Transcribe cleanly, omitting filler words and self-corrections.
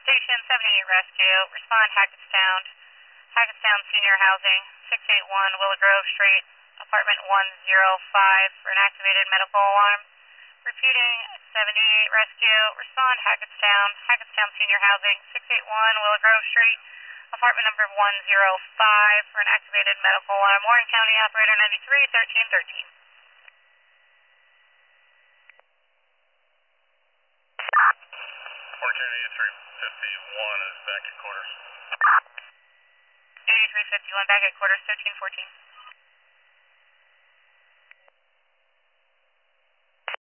Station 78 Rescue, respond Hackettstown, Hackettstown Senior Housing, 681 Willow Grove Street, apartment 105 for an activated medical alarm. Repeating 78 Rescue, respond Hackettstown, Hackettstown Senior Housing, 681 Willow Grove Street, apartment number 105 for an activated medical alarm. Warren County Operator 93 1313. Warren County 8351 is back at quarters. 8351 back at quarters 1314.